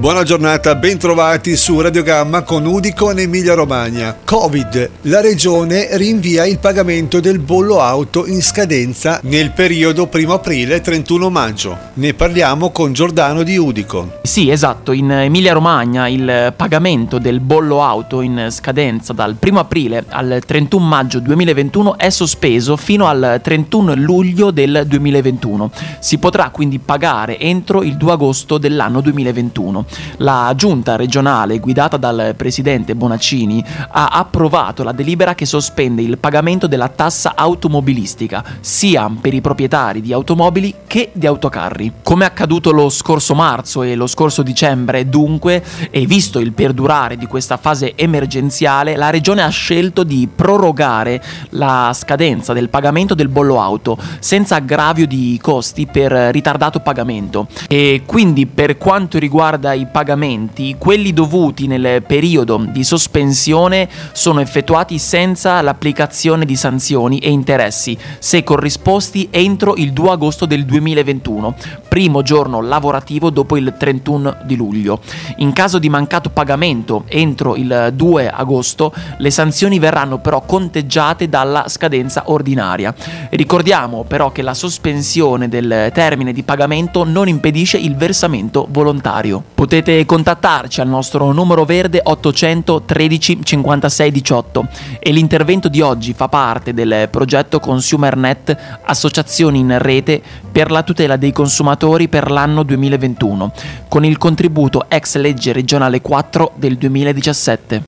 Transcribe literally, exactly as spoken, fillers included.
Buona giornata, bentrovati su Radio Gamma con Udico in Emilia Romagna. Covid. La regione rinvia il pagamento del bollo auto in scadenza nel periodo primo aprile trentuno maggio. Ne parliamo con Giordano di Udico. Sì, esatto, in Emilia Romagna il pagamento del bollo auto in scadenza dal primo aprile al trentuno maggio duemilaventuno è sospeso fino al trentuno luglio del duemilaventuno. Si potrà quindi pagare entro il due agosto dell'anno duemilaventuno. La giunta regionale guidata dal presidente Bonaccini ha approvato la delibera che sospende il pagamento della tassa automobilistica sia per i proprietari di automobili che di autocarri. Come accaduto lo scorso marzo e lo scorso dicembre, dunque, e visto il perdurare di questa fase emergenziale, la regione ha scelto di prorogare la scadenza del pagamento del bollo auto senza aggravio di costi per ritardato pagamento. E quindi, per quanto riguarda i pagamenti, quelli dovuti nel periodo di sospensione sono effettuati senza l'applicazione di sanzioni e interessi se corrisposti entro il due agosto del duemilaventuno, primo giorno lavorativo dopo il trentuno di luglio. In caso di mancato pagamento entro il due agosto, le sanzioni verranno però conteggiate dalla scadenza ordinaria. Ricordiamo però che la sospensione del termine di pagamento non impedisce il versamento volontario. Potete contattarci al nostro numero verde ottocento tredici cinquantasei diciotto e l'intervento di oggi fa parte del progetto ConsumerNet, associazioni in rete per la tutela dei consumatori per l'anno duemilaventuno, con il contributo ex legge regionale quattro del duemiladiciassette.